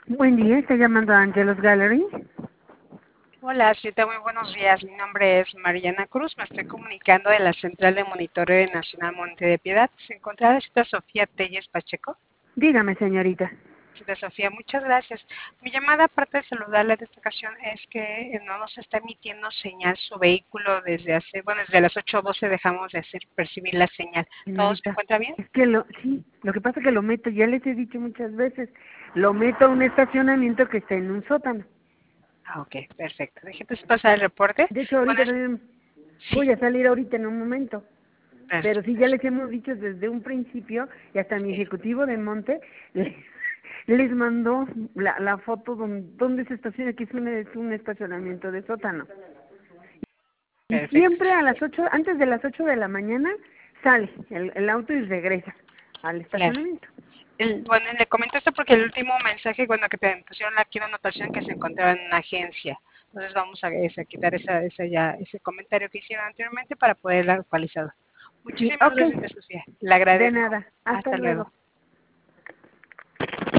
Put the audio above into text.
Buen día, está llamando a Angelos Gallery. Hola, Cita, muy buenos días. Mi nombre es Mariana Cruz. Me estoy comunicando de la Central de Monitoreo Nacional Monte de Piedad. ¿Se encontrará la Cita Sofía Telles Pacheco? Dígame, señorita. Cita Sofía, muchas gracias. Mi llamada, aparte de saludarle de esta ocasión, es que no nos está emitiendo señal su vehículo desde las 8:12 dejamos de hacer percibir la señal. ¿Todo se Señorita, encuentra bien? es que sí, lo que pasa es que lo meto, ya les he dicho muchas veces, lo meto a un estacionamiento que está en un sótano. Ah, ok, perfecto. Déjeme pasar el reporte. De hecho, Bueno, ahorita también voy sí, a salir ahorita en un momento. Pero sí, perfecto. ya les hemos dicho desde un principio, y hasta mi ejecutivo de monte les mandó la foto donde se estaciona, que es un estacionamiento de sótano. Y Perfecto. siempre a las 8, antes de las 8 de la mañana, sale el auto y regresa al Claro. estacionamiento. Bueno, le comento esto porque el último mensaje, bueno, que te pusieron aquí una anotación que se encontraba en una agencia. Entonces vamos a quitar ese comentario que hicieron anteriormente para poderla actualizar. Sí, Muchísimas ok. gracias, Sofía. Le De agradezco. nada. Hasta Hasta luego. luego.